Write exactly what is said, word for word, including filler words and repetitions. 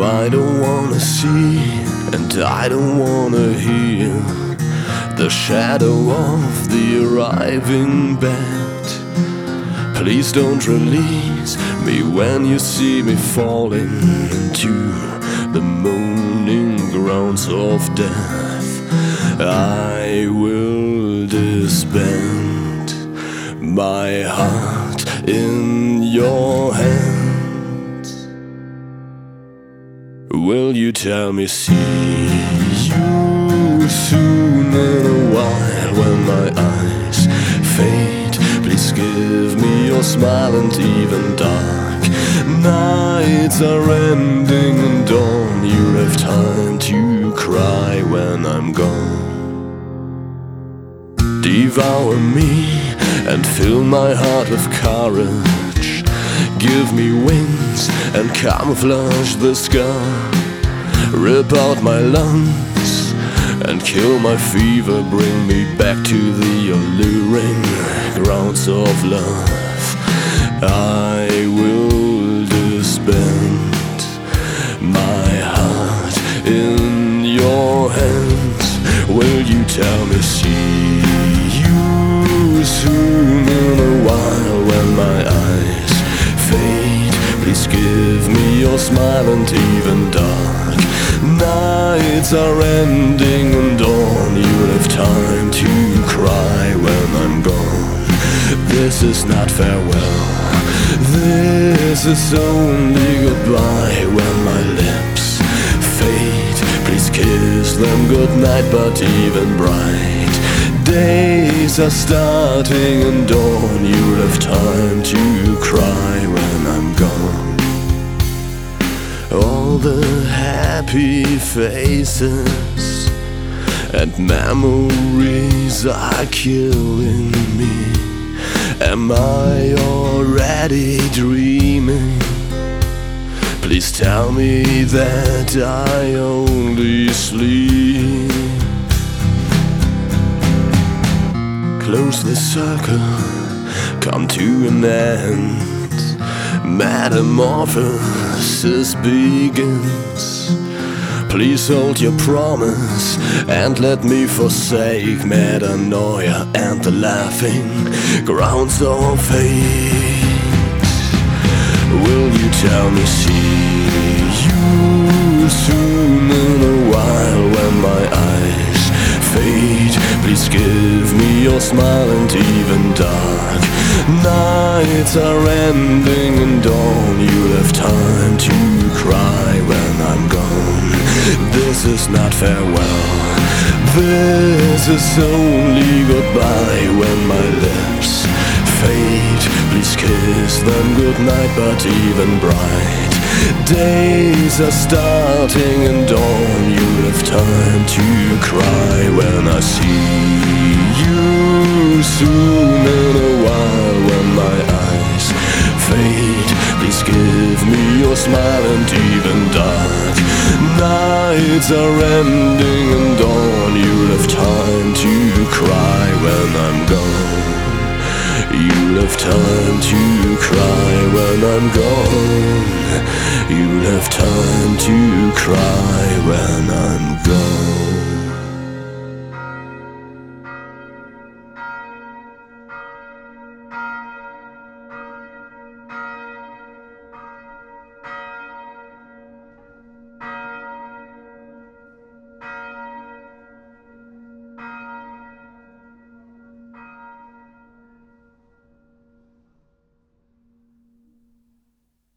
I don't wanna see, and I don't wanna hear the shadow of the arriving bat. Please don't release me when you see me falling into the moaning grounds of death. I will disband my heart in your hands. Will you tell me, see you soon in a while when my eyes fade? Please give me your smile, and even dark nights are ending and dawn. You'll have time to cry when I'm gone. Devour me and fill my heart with courage. Give me wings and camouflage the scar. Rip out my lungs and kill my fever. Bring me back to the alluring grounds of love. I will disband my heart in your hands. Will you tell me, see you soon in a while when my eyes fade? Please give me your smile, and even dark nights are ending and dawn. You'll have time to cry when I'm gone. This is not farewell, this is only goodbye. When my lips fade, please kiss them goodnight. But even bright days are starting and dawn. You'll have time to cry when I'm gone. All the happy faces and memories are killing me. Am I already dreaming? Please tell me that I only sleep. Close the circle, come to an end. Metamorphosis begins. Please hold your promise and let me forsake metanoia and the laughing grounds of hate. Will you tell me, see you soon in a while when my eyes fade? Please give me your smile, and even dark nights are ending and dawn. You'll have time to cry when I'm gone. This is not farewell, this is only goodbye. When my lips fade, please kiss them goodnight. But even bright days are starting and dawn. You'll have time to cry when I see you soon in a while. When my eyes fade, please give me your smile, and even dark nights are ending and dawn. You'll have time to cry when I'm gone. You'll have time to cry when I'm gone. You'll have time to cry when I'm gone.